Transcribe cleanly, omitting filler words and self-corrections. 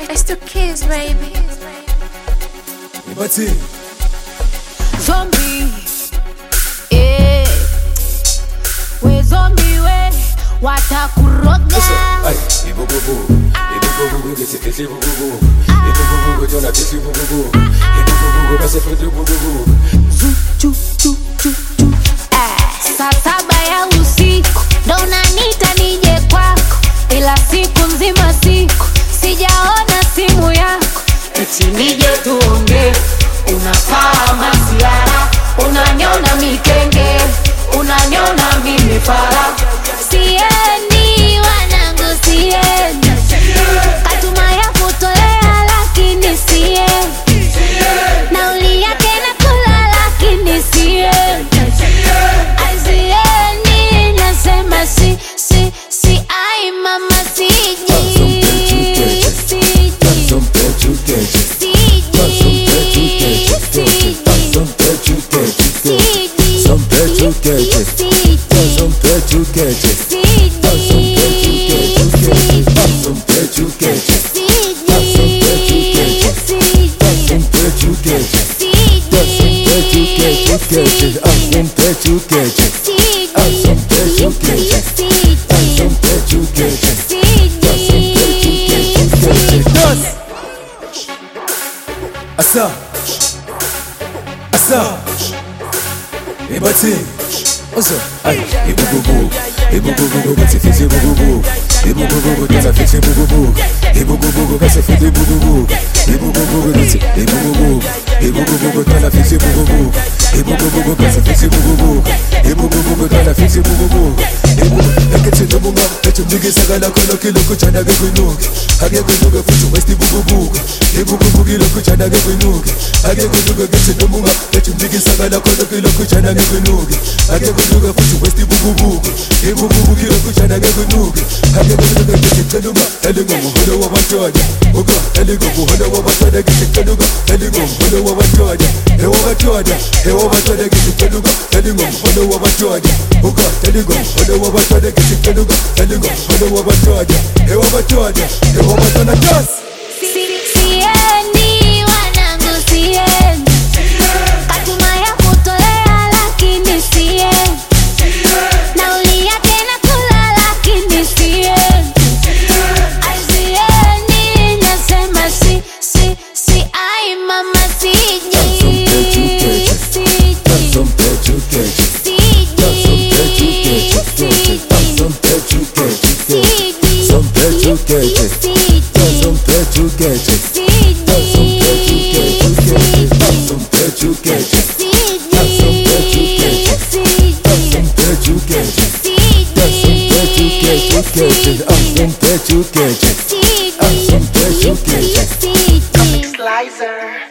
It's the kids, baby. Bati Zombie, eh. We zombie we, watakuroga. Ay, ibububu ibububu gesifishi bububu ibububu jona fishi bububu ibububu basi futi bububu Zu chu chu chu chu. Saa 7 ya usiku ndo unaniita nije kwako, ila siku nzima sijaona simu yako. Eti nije tuongee, unafaa masiara, unaniona mikenge, unaniona mimi fara. Siendi wanangu siendi, katuma ya kutolea lakini siendi, nauli yake nakula lakini siendi. Ai siendi, nasema si ai mama siji. Asa Ibati Ozo Ay Ibububu Ibububu gesifishi bububu ibububu jona fishi bububu ibububu basi futi bububu ibububu gesi ibububu ibububu jona fishi bububu ibububu basi fishi bububu ibububu jona fishi bububu eketse nobunga echumjigi sagala kono kilo kuchana gegunuki hage gunuga futu westi bububu ibububu kilo kuchana gegunuki hage gunuga getse nobunga echumjigi sagala kono kilo kuchana gegunuki hage gunuga futu westi bububu ibububu kilo kuchana gegunuki hage gunuga getse kanuga elingo muhodo wa batwaja oga elingo muhodo wa batwaja getse kanuga elingo muhodo wa batwaja ewa batwaja getse kanuga elingo muhodo wa batwaja oga elingo muhodo wa batwaja getse kanuga elingo muhodo wa batwaja ewa batwaja just Siendi wanangu siendi, katuma ya kutolea lakini siendi, nauli yake nakula lakini siendi. Ai siendi, nasema si ai mama siji. Slicer.